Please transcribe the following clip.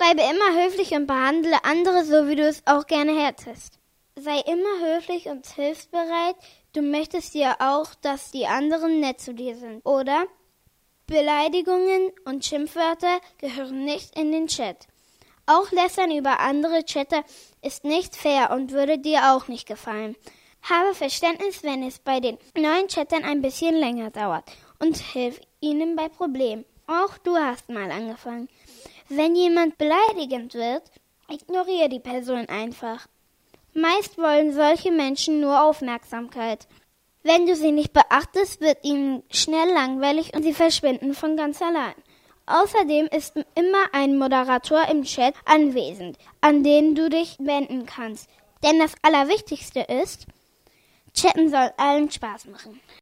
Bleibe immer höflich und behandle andere so, wie du es auch gerne hättest. Sei immer höflich und hilfsbereit. Du möchtest ja auch, dass die anderen nett zu dir sind, oder? Beleidigungen und Schimpfwörter gehören nicht in den Chat. Auch Lästern über andere Chatter ist nicht fair und würde dir auch nicht gefallen. Habe Verständnis, wenn es bei den neuen Chattern ein bisschen länger dauert und hilf ihnen bei Problemen. Auch du hast mal angefangen. Wenn jemand beleidigend wird, ignoriere die Person einfach. Meist wollen solche Menschen nur Aufmerksamkeit. Wenn du sie nicht beachtest, wird ihnen schnell langweilig und sie verschwinden von ganz allein. Außerdem ist immer ein Moderator im Chat anwesend, an den du dich wenden kannst. Denn das Allerwichtigste ist, Chatten soll allen Spaß machen.